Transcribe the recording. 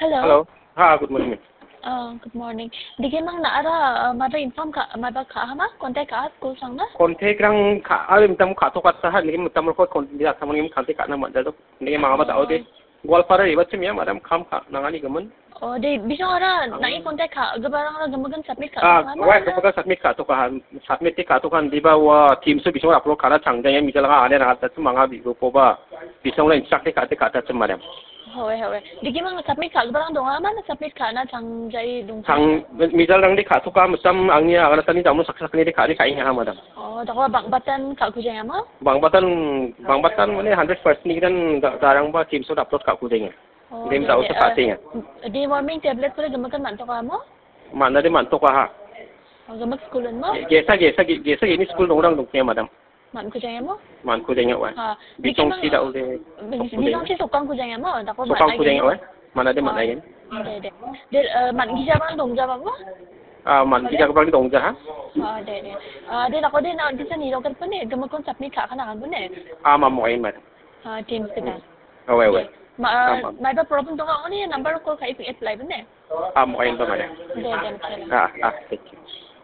Hello. Hello. Ha, good morning. Good morning. Digi mang naara mother inform ka mother ka hama contact ka school sang na? Kontek rang alim tam ka to kat sah ni tam ko kon dia sama ni kantik ka na madal ni ma ma tau de gol para ibat sim ya madam kham ka nangani gaman. Oh, de bisong ara nai contact ka gabarang ra gamagan submit ka Wah kapag submit ka to ka submit ka to kan di ba wa team so bisong upload kara changda ya mi jala ka ane ra ta mga bi ko ba bisong la instruct ka ta madam. Howe. Digi mang submit ka gabarang dong ama na submit ka na chang jai dong. Chang mi jala rang di ka to ka musam angnya agara tani jamu saksak ni di ka ha madam. Oh, dako bang batan ka ku jai ama? Bang batan mana 100% ni kan garang ba team so upload ka ku deng. Dem tahu sepatnya. Di warming tablet pula gamagan man to ka mo? Mana dia mantuk ha. Gamag schoolan mo? Gesa ini school orang dong madam. Man ku jai mo? Man ku deng wa. Ha. Bisong si dah udah. Bisong si sokang ku jai mo? Dako man. Sokang ku deng wa. Mana dia mana yan? De man gijabang dong jabang mo? Man kita kapag dong ja ha. De ako din na dito ni local pa ne gamakon submit ka kana kan ne. Mo ay madam. Teams kita. Owe. May ba problem dong ako ni number ko ka apply ba ne? Mo ay ba madam. De. Thank you.